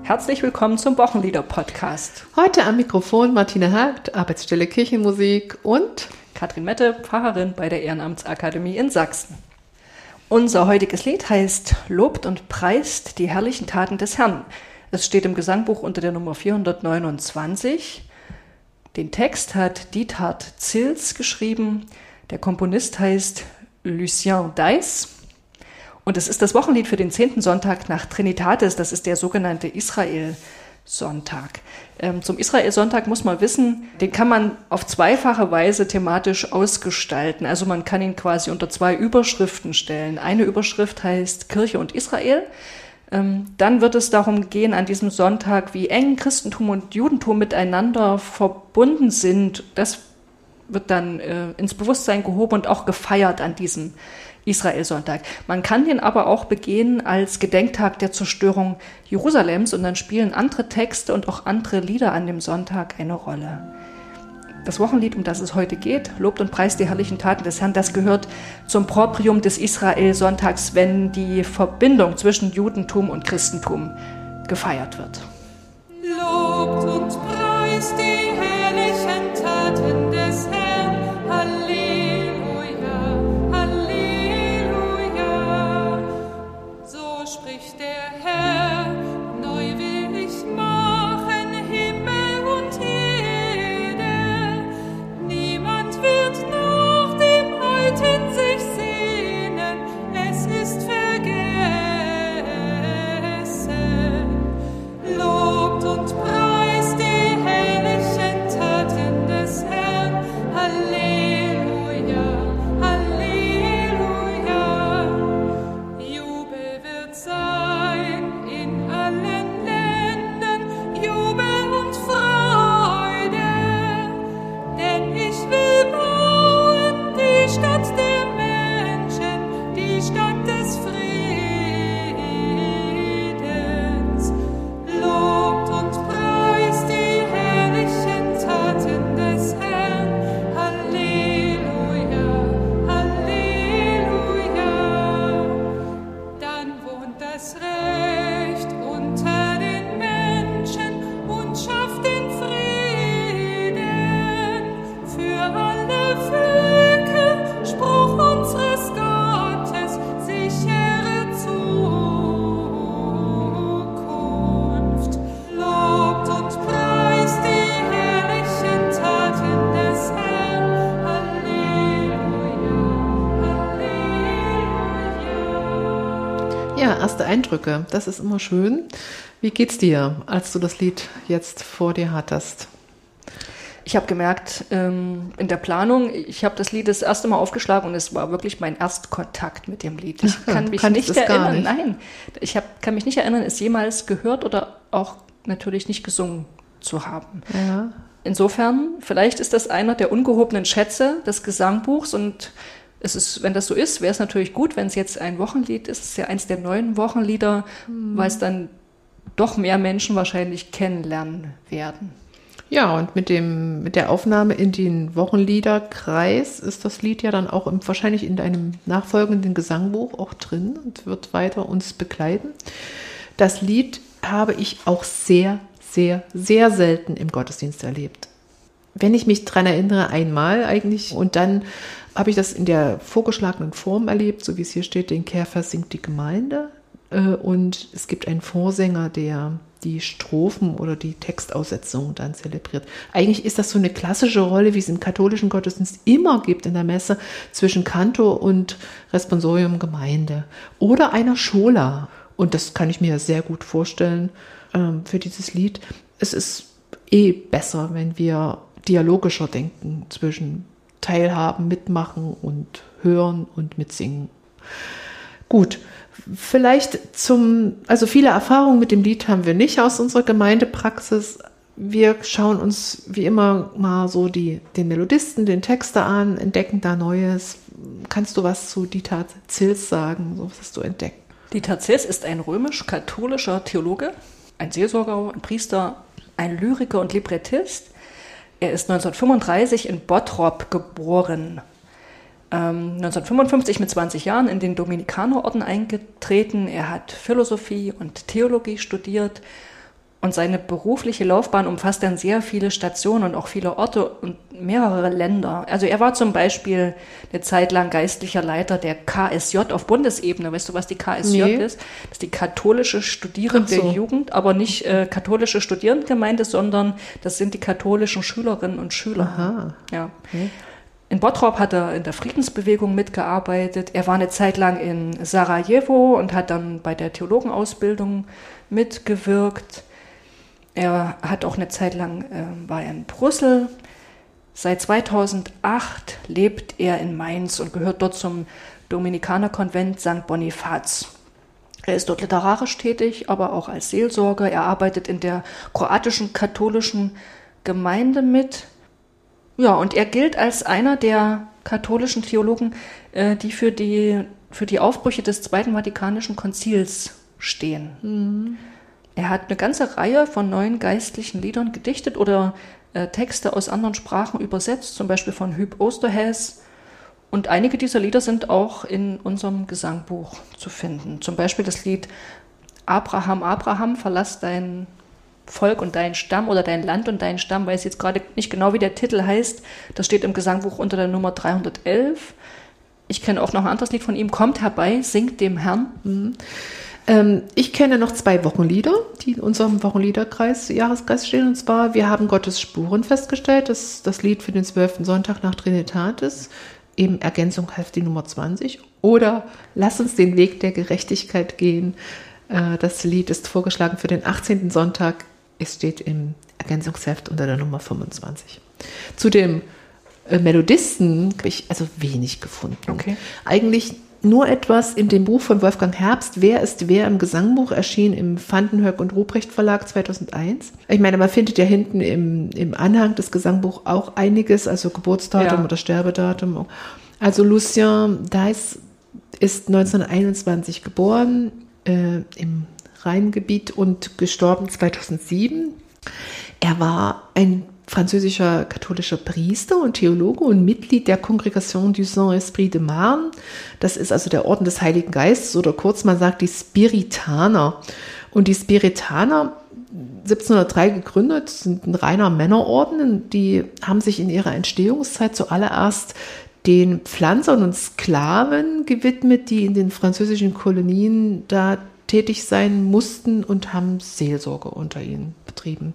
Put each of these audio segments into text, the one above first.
Herzlich willkommen zum Wochenlieder-Podcast. Heute am Mikrofon Martina Hagt, Arbeitsstelle Kirchenmusik und Katrin Mette, Pfarrerin bei der Ehrenamtsakademie in Sachsen. Unser heutiges Lied heißt Lobt und preist die herrlichen Taten des Herrn. Es steht im Gesangbuch unter der Nummer 429. Den Text hat Diethard Zils geschrieben. Der Komponist heißt Lucien Deiss. Und es ist das Wochenlied für den 10. Sonntag nach Trinitatis. Das ist der sogenannte Israel-Sonntag. Zum Israel-Sonntag muss man wissen, den kann man auf zweifache Weise thematisch ausgestalten. Also man kann ihn quasi unter zwei Überschriften stellen. Eine Überschrift heißt Kirche und Israel. Dann wird es darum gehen an diesem Sonntag, wie eng Christentum und Judentum miteinander verbunden sind. Das wird dann ins Bewusstsein gehoben und auch gefeiert an diesem Israel-Sonntag. Man kann den aber auch begehen als Gedenktag der Zerstörung Jerusalems und dann spielen andere Texte und auch andere Lieder an dem Sonntag eine Rolle. Das Wochenlied, um das es heute geht, Lobt und preist die herrlichen Taten des Herrn, das gehört zum Proprium des Israel-Sonntags, wenn die Verbindung zwischen Judentum und Christentum gefeiert wird. Lobt und preist die herrlichen Taten des Herrn. Halleluja, Halleluja. So spricht der Herr, neu will ich machen Himmel und Erde. Niemand wird nach dem Alten sich sehnen, es ist vergessen. Lobt und preist die herrlichen Taten des Herrn. Halleluja, Halleluja. Jubel wird sein in allen Ländern, Jubel und Freude. Denn ich will bauen die Stadt der Menschen, die Stadt des Friedens. Lobt und preist die herrlichen Taten des Herrn. Halleluja, Halleluja. Dann wohnt das Recht unter den Menschen und schafft den Frieden für alle Völker. Spruch unseres Gottes, sichere Zukunft. Lobt und preist die herrlichen Taten des Herrn. Halleluja, Halleluja. ja, erste Eindrücke. Das ist immer schön. Wie geht's dir, als du das Lied jetzt vor dir hattest? Ich habe gemerkt, in der Planung, ich habe das Lied das erste Mal aufgeschlagen und es war wirklich mein Erstkontakt mit dem Lied. Ich kann mich nicht erinnern, nein, kann mich nicht erinnern, es jemals gehört oder auch natürlich nicht gesungen zu haben. Ja. Insofern, vielleicht ist das einer der ungehobenen Schätze des Gesangbuchs und es ist, wenn das so ist, wäre es natürlich gut, wenn es jetzt ein Wochenlied ist. Es ist ja eins der neuen Wochenlieder, weil es dann doch mehr Menschen wahrscheinlich kennenlernen werden. Ja, und mit der Aufnahme in den Wochenliederkreis ist das Lied ja dann auch wahrscheinlich in einem nachfolgenden Gesangbuch auch drin und wird weiter uns begleiten. Das Lied habe ich auch sehr, sehr, sehr selten im Gottesdienst erlebt. Wenn ich mich dran erinnere, einmal eigentlich, und dann habe ich das in der vorgeschlagenen Form erlebt, so wie es hier steht, den Kehrvers singt die Gemeinde. Und es gibt einen Vorsänger, der die Strophen oder die Textaussetzung dann zelebriert. Eigentlich ist das so eine klassische Rolle, wie es im katholischen Gottesdienst immer gibt in der Messe, zwischen Kantor und Responsorium Gemeinde oder einer Schola. Und das kann ich mir sehr gut vorstellen für dieses Lied. Es ist besser, wenn wir dialogischer denken zwischen Teilhaben, Mitmachen und Hören und Mitsingen. Gut. Vielleicht also viele Erfahrungen mit dem Lied haben wir nicht aus unserer Gemeindepraxis. Wir schauen uns wie immer mal so den Melodisten, den Texter an, entdecken da Neues. Kannst du was zu Diethard Zils sagen? So, was hast du entdeckt? Diethard Zils ist ein römisch-katholischer Theologe, ein Seelsorger, ein Priester, ein Lyriker und Librettist. Er ist 1935 in Bottrop geboren. 1955 mit 20 Jahren in den Dominikanerorden eingetreten. Er hat Philosophie und Theologie studiert Und seine berufliche Laufbahn umfasst dann sehr viele Stationen und auch viele Orte und mehrere Länder. Also er war zum Beispiel eine Zeit lang geistlicher Leiter der KSJ auf Bundesebene. Weißt du, was die KSJ ist? Das ist die katholische Studierende Jugend, aber nicht katholische Studierendengemeinde, sondern das sind die katholischen Schülerinnen und Schüler. Aha. Ja. Okay. In Bottrop hat er in der Friedensbewegung mitgearbeitet. Er war eine Zeit lang in Sarajevo und hat dann bei der Theologenausbildung mitgewirkt. Er hat auch eine Zeit lang, war er in Brüssel. Seit 2008 lebt er in Mainz und gehört dort zum Dominikanerkonvent St. Bonifaz. Er ist dort literarisch tätig, aber auch als Seelsorger. Er arbeitet in der kroatischen katholischen Gemeinde mit. Ja, und er gilt als einer der katholischen Theologen, die für die Aufbrüche des Zweiten Vatikanischen Konzils stehen. Mhm. Er hat eine ganze Reihe von neuen geistlichen Liedern gedichtet oder Texte aus anderen Sprachen übersetzt, zum Beispiel von Huub Oosterhuis. Und einige dieser Lieder sind auch in unserem Gesangbuch zu finden. Zum Beispiel das Lied Abraham, Abraham, verlass dein Volk und dein Stamm oder dein Land und dein Stamm, weiß jetzt gerade nicht genau, wie der Titel heißt. Das steht im Gesangbuch unter der Nummer 311. Ich kenne auch noch ein anderes Lied von ihm, Kommt herbei, singt dem Herrn. Mhm. Ich kenne noch 2 Wochenlieder, die in unserem Wochenliederkreis, Jahreskreis stehen. Und zwar, wir haben Gottes Spuren festgestellt, das Lied für den 12. Sonntag nach Trinitatis, eben Ergänzung heißt die Nummer 20. Oder Lass uns den Weg der Gerechtigkeit gehen. Das Lied ist vorgeschlagen für den 18. Sonntag. Es steht im Ergänzungsheft unter der Nummer 25. Zu dem Melodisten habe ich also wenig gefunden. Okay. Eigentlich nur etwas in dem Buch von Wolfgang Herbst, Wer ist wer im Gesangbuch, erschien im Vandenhoek und Ruprecht Verlag 2001. Ich meine, man findet ja hinten im Anhang des Gesangbuchs auch einiges, also Geburtsdatum oder Sterbedatum. Also Lucien Deiss ist 1921 geboren, im Rheingebiet und gestorben 2007. Er war ein französischer katholischer Priester und Theologe und Mitglied der Congregation du Saint-Esprit de Marne. Das ist also der Orden des Heiligen Geistes oder kurz man sagt die Spiritaner. Und die Spiritaner, 1703 gegründet, sind ein reiner Männerorden. Die haben sich in ihrer Entstehungszeit zuallererst den Pflanzern und Sklaven gewidmet, die in den französischen Kolonien da tätig sein mussten und haben Seelsorge unter ihnen betrieben.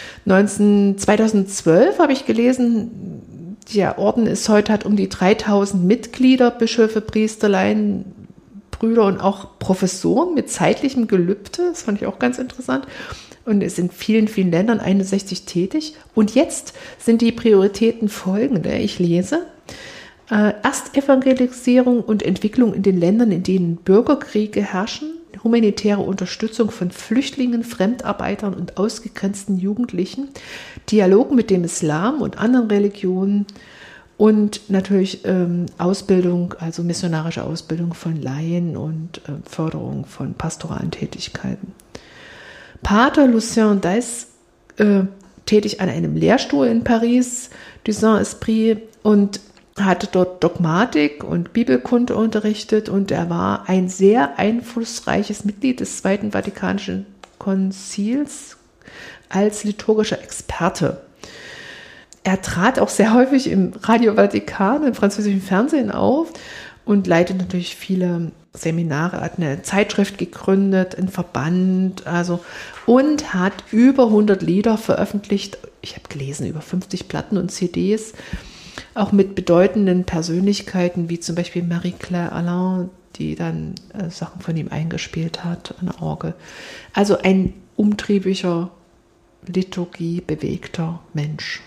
2012 habe ich gelesen, der Orden hat um die 3000 Mitglieder, Bischöfe, Priesterlein, Brüder und auch Professoren mit zeitlichem Gelübde. Das fand ich auch ganz interessant. Und ist in vielen, vielen Ländern 61 tätig. Und jetzt sind die Prioritäten folgende. Ich lese: Erstevangelisierung und Entwicklung in den Ländern, in denen Bürgerkriege herrschen, humanitäre Unterstützung von Flüchtlingen, Fremdarbeitern und ausgegrenzten Jugendlichen, Dialog mit dem Islam und anderen Religionen und natürlich Ausbildung, also missionarische Ausbildung von Laien und Förderung von pastoralen Tätigkeiten. Pater Lucien Deiss, tätig an einem Lehrstuhl in Paris, du Saint-Esprit, und hatte dort Dogmatik und Bibelkunde unterrichtet und er war ein sehr einflussreiches Mitglied des Zweiten Vatikanischen Konzils als liturgischer Experte. Er trat auch sehr häufig im Radio Vatikan, im französischen Fernsehen auf und leitet natürlich viele Seminare, er hat eine Zeitschrift gegründet, einen Verband, und hat über 100 Lieder veröffentlicht. Ich habe gelesen, über 50 Platten und CDs. Auch mit bedeutenden Persönlichkeiten, wie zum Beispiel Marie-Claire Alain, die dann Sachen von ihm eingespielt hat an der Orgel. Also ein umtriebiger, liturgiebewegter Mensch.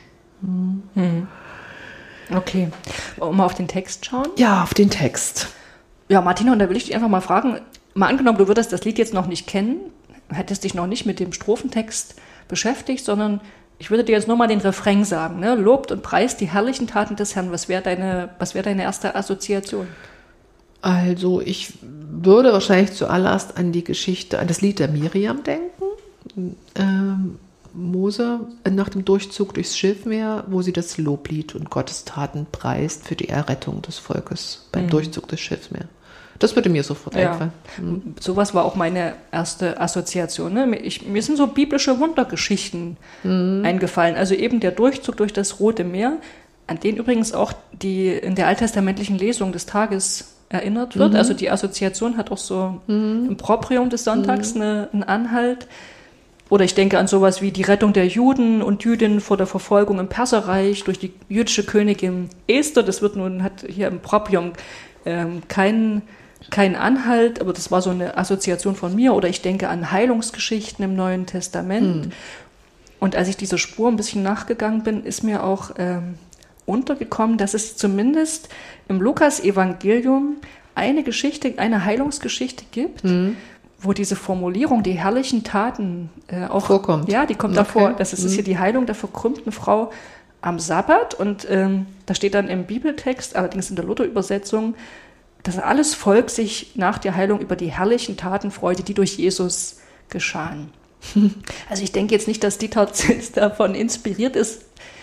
Okay. Wollen wir auf den Text schauen? Ja, auf den Text. Ja, Martina, und da will ich dich einfach mal fragen, mal angenommen, du würdest das Lied jetzt noch nicht kennen, hättest dich noch nicht mit dem Strophentext beschäftigt, sondern ich würde dir jetzt nur mal den Refrain sagen, ne? Lobt und preist die herrlichen Taten des Herrn. Was wäre deine erste Assoziation? Also ich würde wahrscheinlich zuallererst an die Geschichte, an das Lied der Miriam denken. Mose nach dem Durchzug durchs Schilfmeer, wo sie das Loblied und Gottes Taten preist für die Errettung des Volkes beim Durchzug des Schilfmeers. Das würde mir sofort einfallen. Sowas war auch meine erste Assoziation. Ne? Mir sind so biblische Wundergeschichten eingefallen. Also eben der Durchzug durch das Rote Meer, an den übrigens auch die in der alttestamentlichen Lesung des Tages erinnert wird. Also die Assoziation hat auch so im Proprium des Sonntags einen Anhalt. Oder ich denke an sowas wie die Rettung der Juden und Jüdinnen vor der Verfolgung im Perserreich durch die jüdische Königin Esther. Das hat hier im Proprium keinen Anhalt, aber das war so eine Assoziation von mir. Oder ich denke an Heilungsgeschichten im Neuen Testament. Und als ich dieser Spur ein bisschen nachgegangen bin, ist mir auch untergekommen, dass es zumindest im Lukas-Evangelium eine Heilungsgeschichte gibt, wo diese Formulierung, die herrlichen Taten auch vorkommt. Ja, die kommt davor. Das ist hier die Heilung der verkrümmten Frau am Sabbat. Und da steht dann im Bibeltext, allerdings in der Luther-Übersetzung, dass alles Volk sich nach der Heilung über die herrlichen Taten freute, die durch Jesus geschahen. Also ich denke jetzt nicht, dass Dieter Zils davon inspiriert ist.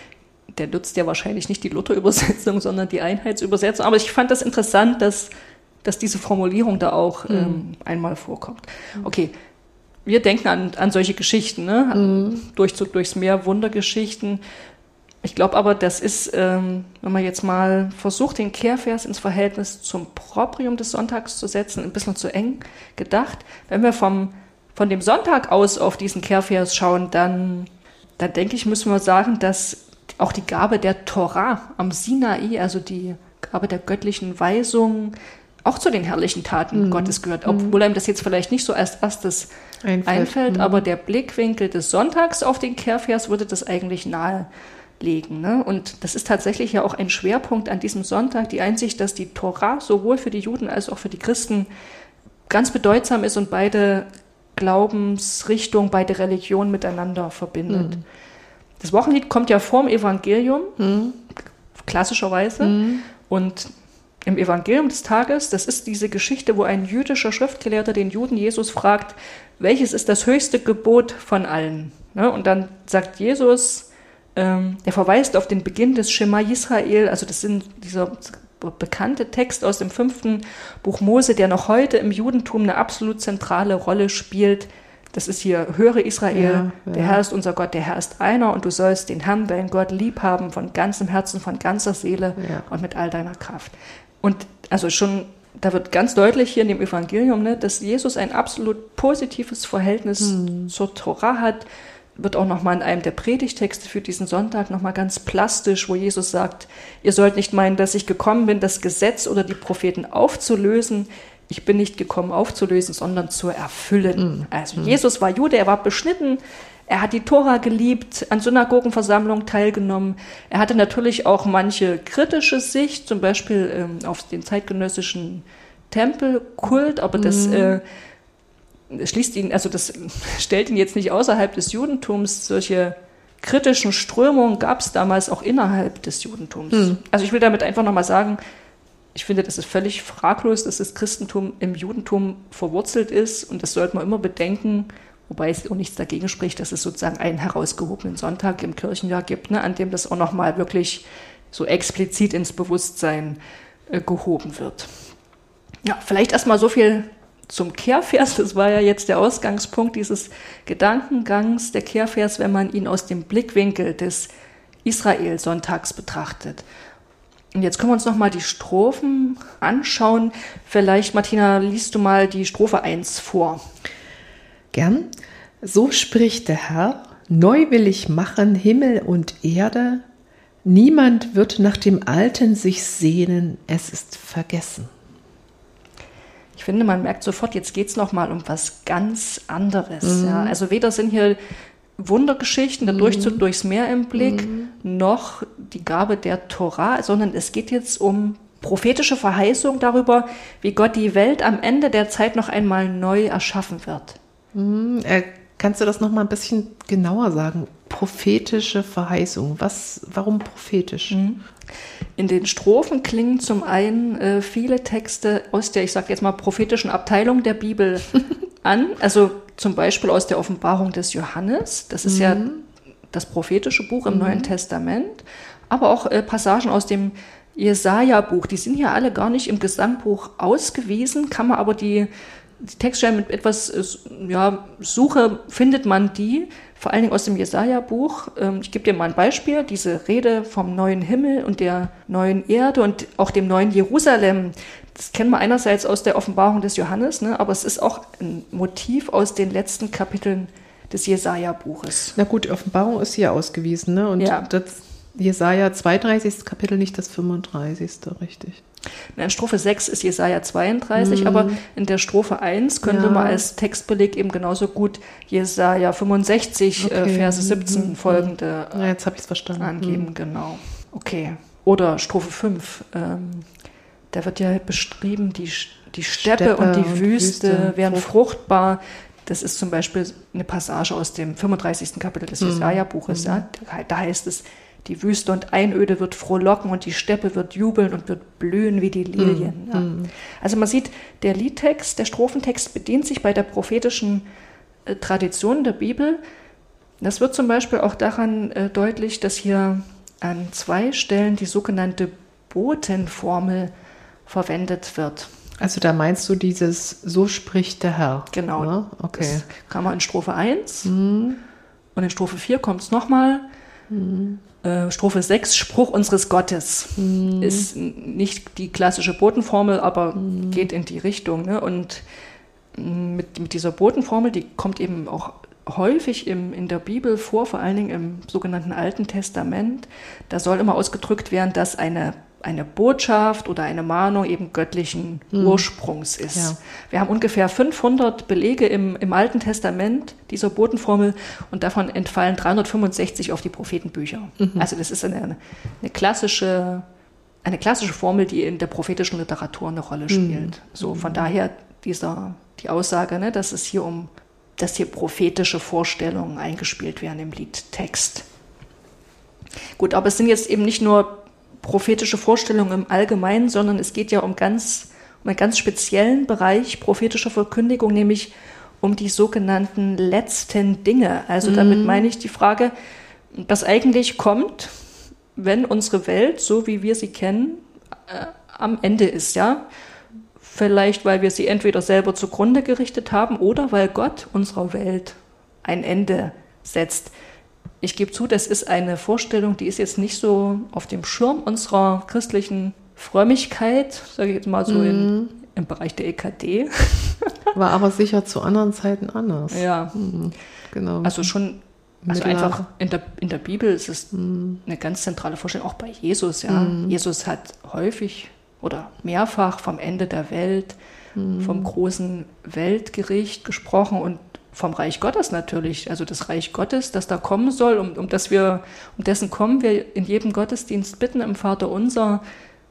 Der nutzt ja wahrscheinlich nicht die Luther-Übersetzung, sondern die Einheitsübersetzung. Aber ich fand das interessant, dass diese Formulierung da auch einmal vorkommt. Okay, wir denken an solche Geschichten, ne? Durchzug durchs Meer, Wundergeschichten. Ich glaube aber, das ist, wenn man jetzt mal versucht, den Kehrvers ins Verhältnis zum Proprium des Sonntags zu setzen, ein bisschen zu eng gedacht. Wenn wir von dem Sonntag aus auf diesen Kehrvers schauen, dann denke ich, müssen wir sagen, dass auch die Gabe der Torah am Sinai, also die Gabe der göttlichen Weisung, auch zu den herrlichen Taten Gottes gehört. Obwohl einem das jetzt vielleicht nicht so als erstes einfällt, aber der Blickwinkel des Sonntags auf den Kehrvers würde das eigentlich nahelegen. Ne? Und das ist tatsächlich ja auch ein Schwerpunkt an diesem Sonntag, die Einsicht, dass die Torah sowohl für die Juden als auch für die Christen ganz bedeutsam ist und beide Glaubensrichtungen, beide Religionen miteinander verbindet. Das Wochenlied kommt ja vorm Evangelium, klassischerweise. Und im Evangelium des Tages, das ist diese Geschichte, wo ein jüdischer Schriftgelehrter den Juden Jesus fragt, welches ist das höchste Gebot von allen? Ne? Und dann sagt Jesus, der verweist auf den Beginn des Schema Yisrael, also das sind dieser bekannte Text aus dem 5. Buch Mose, der noch heute im Judentum eine absolut zentrale Rolle spielt. Das ist hier, höre Israel, der Herr ist unser Gott, der Herr ist einer und du sollst den Herrn, deinen Gott, lieb haben von ganzem Herzen, von ganzer Seele und mit all deiner Kraft. Und also schon, da wird ganz deutlich hier in dem Evangelium, ne, dass Jesus ein absolut positives Verhältnis zur Torah hat, wird auch nochmal in einem der Predigtexte für diesen Sonntag nochmal ganz plastisch, wo Jesus sagt, ihr sollt nicht meinen, dass ich gekommen bin, das Gesetz oder die Propheten aufzulösen. Ich bin nicht gekommen aufzulösen, sondern zu erfüllen. Also Jesus war Jude, er war beschnitten, er hat die Tora geliebt, an Synagogenversammlungen teilgenommen. Er hatte natürlich auch manche kritische Sicht, zum Beispiel auf den zeitgenössischen Tempelkult, aber das schließt ihn, also das stellt ihn jetzt nicht außerhalb des Judentums. Solche kritischen Strömungen gab es damals auch innerhalb des Judentums. Also ich will damit einfach nochmal sagen, ich finde, das ist völlig fraglos, dass das Christentum im Judentum verwurzelt ist und das sollte man immer bedenken, wobei es auch nichts dagegen spricht, dass es sozusagen einen herausgehobenen Sonntag im Kirchenjahr gibt, ne, an dem das auch nochmal wirklich so explizit ins Bewusstsein gehoben wird. Ja, vielleicht erstmal so viel zum Kehrvers. Das war ja jetzt der Ausgangspunkt dieses Gedankengangs, der Kehrvers, wenn man ihn aus dem Blickwinkel des Israel-Sonntags betrachtet. Und jetzt können wir uns nochmal die Strophen anschauen. Vielleicht, Martina, liest du mal die Strophe 1 vor. Gern. So spricht der Herr, neu will ich machen Himmel und Erde. Niemand wird nach dem Alten sich sehnen, es ist vergessen. Ich finde, man merkt sofort, jetzt geht es nochmal um was ganz anderes. Ja? Also weder sind hier Wundergeschichten, der Durchzug durchs Meer im Blick, noch die Gabe der Torah, sondern es geht jetzt um prophetische Verheißung darüber, wie Gott die Welt am Ende der Zeit noch einmal neu erschaffen wird. Kannst du das noch mal ein bisschen genauer sagen? Prophetische Verheißung. Warum prophetisch? In den Strophen klingen zum einen viele Texte aus der, ich sage jetzt mal, prophetischen Abteilung der Bibel an. Also zum Beispiel aus der Offenbarung des Johannes. Das ist ja das prophetische Buch im Neuen Testament. Aber auch Passagen aus dem Jesaja-Buch, die sind ja alle gar nicht im Gesangbuch ausgewiesen, kann man aber die Textstellen mit etwas Suche findet man die, vor allen Dingen aus dem Jesaja-Buch. Ich gebe dir mal ein Beispiel, diese Rede vom neuen Himmel und der neuen Erde und auch dem neuen Jerusalem. Das kennen wir einerseits aus der Offenbarung des Johannes, ne, aber es ist auch ein Motiv aus den letzten Kapiteln des Jesaja-Buches. Na gut, die Offenbarung ist hier ausgewiesen, ne? Und das Jesaja 32. Kapitel, nicht das 35. richtig. In Strophe 6 ist Jesaja 32, aber in der Strophe 1 können wir mal als Textbeleg eben genauso gut Jesaja 65, Verse 17 folgende jetzt habe ich es verstanden. Angeben, genau. Okay. Oder Strophe 5, da wird ja beschrieben, die Steppe und die Wüste werden fruchtbar. Das ist zum Beispiel eine Passage aus dem 35. Kapitel des Jesaja-Buches. Ja? Da heißt es, die Wüste und Einöde wird frohlocken und die Steppe wird jubeln und wird blühen wie die Lilien. Ja. Also man sieht, der Liedtext, der Strophentext bedient sich bei der prophetischen Tradition der Bibel. Das wird zum Beispiel auch daran deutlich, dass hier an 2 Stellen die sogenannte Botenformel verwendet wird. Also da meinst du dieses "So spricht der Herr". Genau. Ja? Okay. Das kann man in Strophe 1 und in Strophe 4 kommt es nochmal. Strophe 6, Spruch unseres Gottes, ist nicht die klassische Botenformel, aber geht in die Richtung. Ne? Und mit dieser Botenformel, die kommt eben auch häufig in der Bibel vor, vor allen Dingen im sogenannten Alten Testament. Da soll immer ausgedrückt werden, dass eine Botschaft oder eine Mahnung eben göttlichen Ursprungs ist. Ja. Wir haben ungefähr 500 Belege im Alten Testament dieser Botenformel und davon entfallen 365 auf die Prophetenbücher. Also das ist eine klassische Formel, die in der prophetischen Literatur eine Rolle spielt. So, von daher die Aussage, ne, dass hier prophetische Vorstellungen eingespielt werden im Liedtext. Gut, aber es sind jetzt eben nicht nur prophetische Vorstellungen im Allgemeinen, sondern es geht ja um einen ganz speziellen Bereich prophetischer Verkündigung, nämlich um die sogenannten letzten Dinge. Also damit meine ich die Frage, was eigentlich kommt, wenn unsere Welt, so wie wir sie kennen, am Ende ist, ja. Vielleicht, weil wir sie entweder selber zugrunde gerichtet haben oder weil Gott unserer Welt ein Ende setzt. Ich gebe zu, das ist eine Vorstellung, die ist jetzt nicht so auf dem Schirm unserer christlichen Frömmigkeit, sage ich jetzt mal so im Bereich der EKD. War aber sicher zu anderen Zeiten anders. Ja, genau. Also einfach in der Bibel ist es eine ganz zentrale Vorstellung, auch bei Jesus. Ja. Jesus hat häufig oder mehrfach vom Ende der Welt, vom großen Weltgericht gesprochen und vom Reich Gottes natürlich, also das Reich Gottes, das da kommen soll, um dessen kommen wir in jedem Gottesdienst bitten im Vaterunser.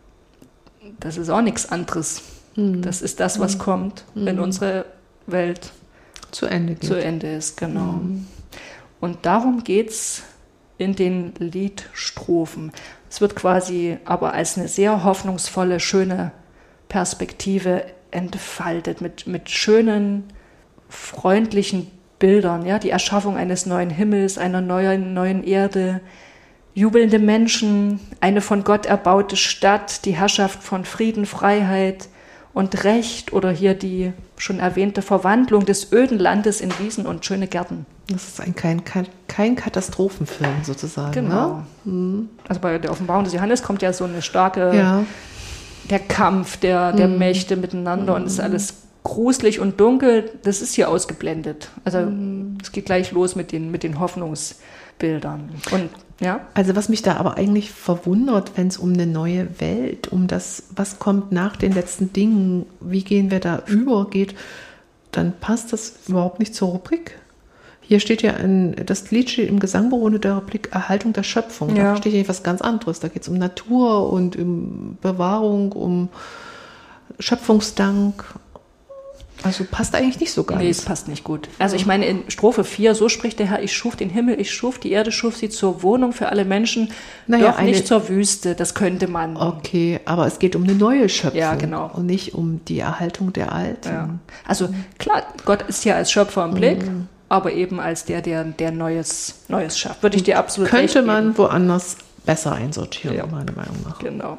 Das ist auch nichts anderes. Das ist das, was kommt, wenn unsere Welt zu Ende ist, genau. Und darum geht's in den Liedstrophen. Es wird quasi aber als eine sehr hoffnungsvolle, schöne Perspektive entfaltet, mit schönen, freundlichen Bildern, ja, die Erschaffung eines neuen Himmels, einer neuen Erde, jubelnde Menschen, eine von Gott erbaute Stadt, die Herrschaft von Frieden, Freiheit und Recht oder hier die schon erwähnte Verwandlung des öden Landes in Wiesen und schöne Gärten. Das ist kein Katastrophenfilm sozusagen. Genau. Ne? Also bei der Offenbarung des Johannes kommt ja so eine starke, der Kampf der Mächte miteinander und es ist alles gruselig und dunkel, das ist hier ausgeblendet. Also es geht gleich los mit den Hoffnungsbildern. Und ja. Also was mich da aber eigentlich verwundert, wenn es um eine neue Welt, um das, was kommt nach den letzten Dingen, wie gehen wir da geht, dann passt das überhaupt nicht zur Rubrik. Hier steht ja das Lied steht im Gesangbuch unter der Rubrik Erhaltung der Schöpfung. Da steht ja was ganz anderes. Da geht es um Natur und um Bewahrung, um Schöpfungsdank. Also passt eigentlich nicht so ganz. Nee, es passt nicht gut. Also ich meine, in Strophe 4, so spricht der Herr, ich schuf den Himmel, ich schuf die Erde, schuf sie zur Wohnung für alle Menschen, doch nicht zur Wüste, das könnte man. Okay, aber es geht um eine neue Schöpfung. Ja, genau. Und nicht um die Erhaltung der alten. Ja. Also klar, Gott ist ja als Schöpfer im Blick, aber eben als der Neues schafft. Würde ich dir absolut recht geben. Könnte man woanders besser einsortieren, Ja. meiner Meinung nach. Genau.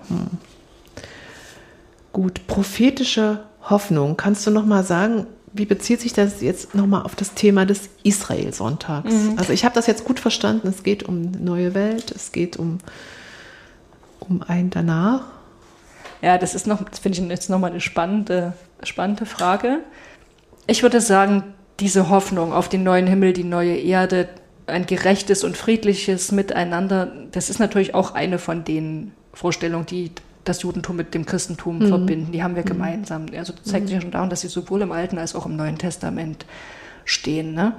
Gut, prophetische Hoffnung. Kannst du noch mal sagen, wie bezieht sich das jetzt noch mal auf das Thema des Israel-Sonntags? Also ich habe das jetzt gut verstanden. Es geht um eine neue Welt, es geht um ein danach. Ja, das finde ich jetzt nochmal eine spannende Frage. Ich würde sagen, diese Hoffnung auf den neuen Himmel, die neue Erde, ein gerechtes und friedliches Miteinander, das ist natürlich auch eine von den Vorstellungen, die das Judentum mit dem Christentum verbinden. Die haben wir gemeinsam. Also das zeigt sich ja schon daran, dass sie sowohl im Alten als auch im Neuen Testament stehen. Ne?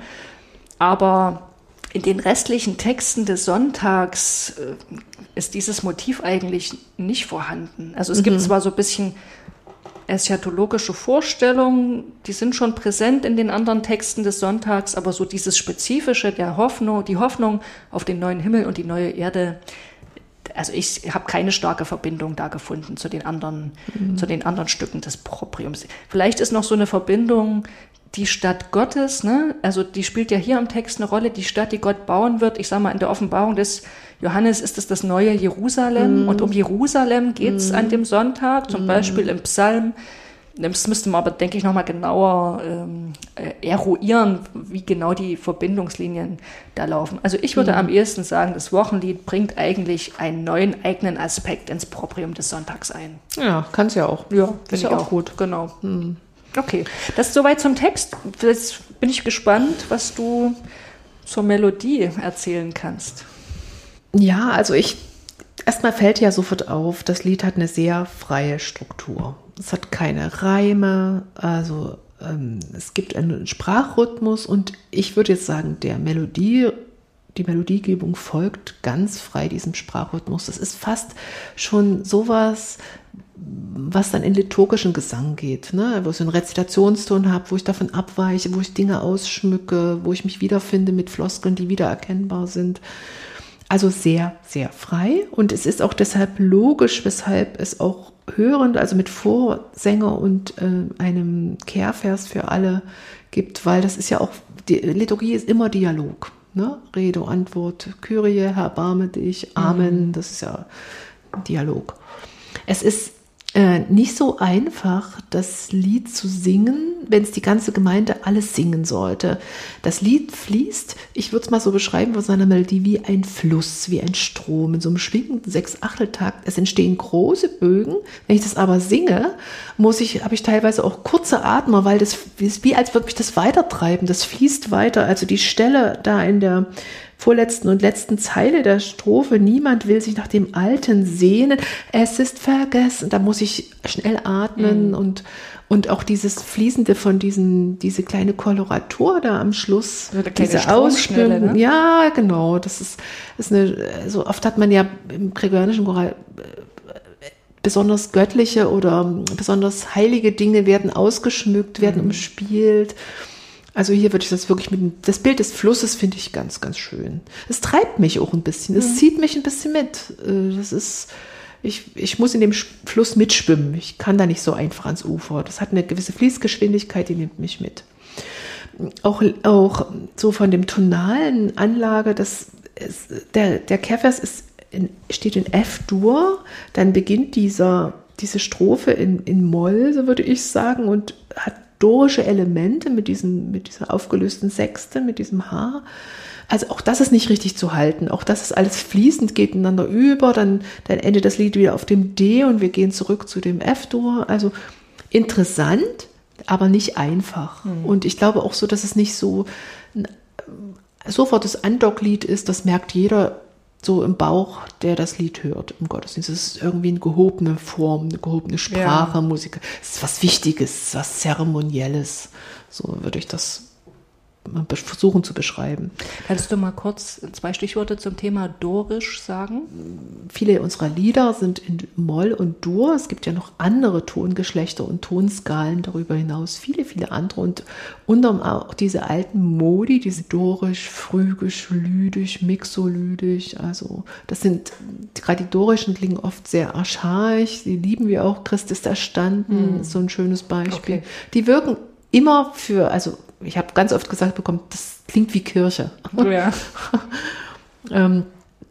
Aber in den restlichen Texten des Sonntags ist dieses Motiv eigentlich nicht vorhanden. Also es gibt zwar so ein bisschen eschatologische Vorstellungen, die sind schon präsent in den anderen Texten des Sonntags, aber so dieses Spezifische der Hoffnung, die Hoffnung auf den neuen Himmel und die neue Erde, also ich habe keine starke Verbindung da gefunden zu den anderen Stücken des Propriums. Vielleicht ist noch so eine Verbindung, die Stadt Gottes, ne? Also die spielt ja hier im Text eine Rolle, die Stadt, die Gott bauen wird. Ich sage mal, in der Offenbarung des Johannes ist es das neue Jerusalem und um Jerusalem geht es an dem Sonntag, zum Beispiel im Psalm. Das müsste man aber, denke ich, nochmal genauer eruieren, wie genau die Verbindungslinien da laufen. Also ich würde am ehesten sagen, das Wochenlied bringt eigentlich einen neuen eigenen Aspekt ins Proprium des Sonntags ein. Ja, kann es ja auch. Ja, Finde ich auch gut. Genau. Okay, das ist soweit zum Text. Jetzt bin ich gespannt, was du zur Melodie erzählen kannst. Ja, also erstmal fällt ja sofort auf, das Lied hat eine sehr freie Struktur. Es hat keine Reime, also es gibt einen Sprachrhythmus und ich würde jetzt sagen, die Melodiegebung folgt ganz frei diesem Sprachrhythmus. Das ist fast schon sowas, was dann in liturgischen Gesang geht, ne? Wo ich so einen Rezitationston habe, wo ich davon abweiche, wo ich Dinge ausschmücke, wo ich mich wiederfinde mit Floskeln, die wiedererkennbar sind. Also sehr, sehr frei und es ist auch deshalb logisch, weshalb es auch hörend, also mit Vorsänger und einem Kehrvers für alle gibt, weil das ist ja auch, die Liturgie ist immer Dialog, ne? Rede, Antwort, Kyrie, erbarme dich, Amen, das ist ja Dialog. Es ist nicht so einfach, das Lied zu singen, wenn es die ganze Gemeinde alles singen sollte. Das Lied fließt, ich würde es mal so beschreiben, von seiner Melodie wie ein Fluss, wie ein Strom, in so einem schwingenden 6/8-Takt. Es entstehen große Bögen. Wenn ich das aber singe, habe ich teilweise auch kurze Atmer, weil das ist wie, als würde mich das weitertreiben. Das fließt weiter. Also die Stelle da in der vorletzten und letzten Zeile der Strophe, niemand will sich nach dem Alten sehnen, es ist vergessen. Da muss ich schnell atmen und auch dieses Fließende von diese kleine Koloratur da am Schluss, diese Ausschnelle, ne? Ja, genau, das ist eine, so oft hat man ja im gregorianischen Choral besonders göttliche oder besonders heilige Dinge werden ausgeschmückt, werden umspielt. Also hier würde ich das wirklich das Bild des Flusses finde ich ganz, ganz schön. Es treibt mich auch ein bisschen, es zieht mich ein bisschen mit. Ich muss in dem Fluss mitschwimmen. Ich kann da nicht so einfach ans Ufer. Das hat eine gewisse Fließgeschwindigkeit, die nimmt mich mit. Auch so von dem tonalen Anlage, der Kehrvers steht in F-Dur, dann beginnt diese Strophe in Moll, so würde ich sagen, und hat dorische Elemente mit dieser aufgelösten Sechste, mit diesem H. Also auch das ist nicht richtig zu halten. Auch das ist alles fließend, geht ineinander über. Dann endet das Lied wieder auf dem D und wir gehen zurück zu dem F-Dur. Also interessant, aber nicht einfach. Und ich glaube auch so, dass es nicht so sofort das Andocklied ist. Das merkt jeder so im Bauch, der das Lied hört im Gottesdienst. Es ist irgendwie eine gehobene Form, eine gehobene Sprache, Musik. Es ist was Wichtiges, was Zeremonielles. So würde ich das versuchen zu beschreiben. Kannst du mal kurz 2 Stichworte zum Thema Dorisch sagen? Viele unserer Lieder sind in Moll und Dur. Es gibt ja noch andere Tongeschlechter und Tonskalen darüber hinaus. Viele, viele andere. Und unter anderem auch diese alten Modi, diese Dorisch, Phrygisch, Lydisch, Mixolydisch. Also das sind, gerade die Dorischen klingen oft sehr archaisch. Die lieben wir auch. Christ ist erstanden, ist so ein schönes Beispiel. Okay. Die wirken immer ich habe ganz oft gesagt bekommen, das klingt wie Kirche. Oh ja.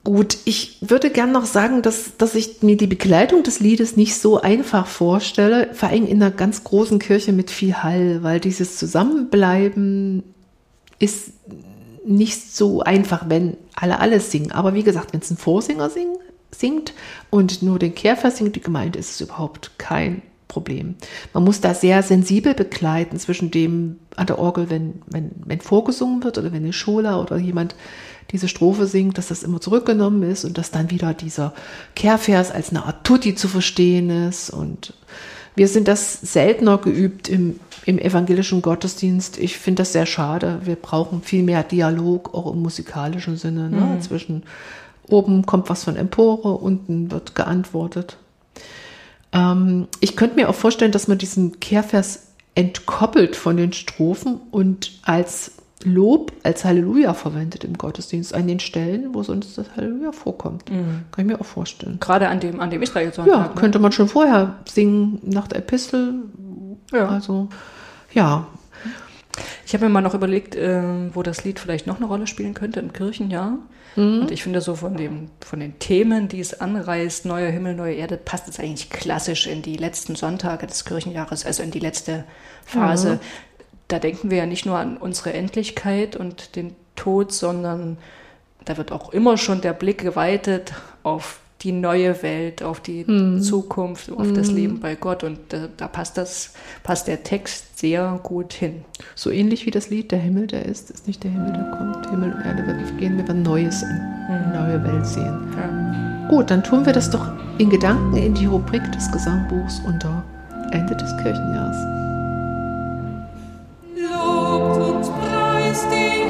Gut, ich würde gern noch sagen, dass ich mir die Begleitung des Liedes nicht so einfach vorstelle, vor allem in einer ganz großen Kirche mit viel Hall, weil dieses Zusammenbleiben ist nicht so einfach, wenn alle alles singen. Aber wie gesagt, wenn es ein Vorsänger singt und nur den Kehrvers singt, die Gemeinde, ist es überhaupt kein Problem. Man muss da sehr sensibel begleiten zwischen dem an der Orgel, wenn vorgesungen wird oder wenn eine Schola oder jemand diese Strophe singt, dass das immer zurückgenommen ist und dass dann wieder dieser Kehrvers als eine Art Tutti zu verstehen ist. Und wir sind das seltener geübt im evangelischen Gottesdienst. Ich finde das sehr schade. Wir brauchen viel mehr Dialog, auch im musikalischen Sinne. Ne? Zwischen oben kommt was von Empore, unten wird geantwortet. Ich könnte mir auch vorstellen, dass man diesen Kehrvers entkoppelt von den Strophen und als Lob, als Halleluja verwendet im Gottesdienst an den Stellen, wo sonst das Halleluja vorkommt. Kann ich mir auch vorstellen. Gerade an dem Israel-Sonntag. Ja, könnte man schon vorher singen nach der Epistel. Ja. Also, ja. Ich habe mir mal noch überlegt, wo das Lied vielleicht noch eine Rolle spielen könnte im Kirchenjahr. Und ich finde so von den Themen, die es anreißt, neuer Himmel, neue Erde, passt es eigentlich klassisch in die letzten Sonntage des Kirchenjahres, also in die letzte Phase. Ja. Da denken wir ja nicht nur an unsere Endlichkeit und den Tod, sondern da wird auch immer schon der Blick geweitet auf die neue Welt, auf die Zukunft, auf das Leben bei Gott. Und da passt der Text sehr gut hin. So ähnlich wie das Lied, der Himmel, der ist nicht der Himmel, der kommt. Himmel und Erde wird vergehen, wir werden Neues in neue Welt sehen. Ja. Gut, dann tun wir das doch in Gedanken in die Rubrik des Gesangbuchs unter Ende des Kirchenjahres. Lobt und preist die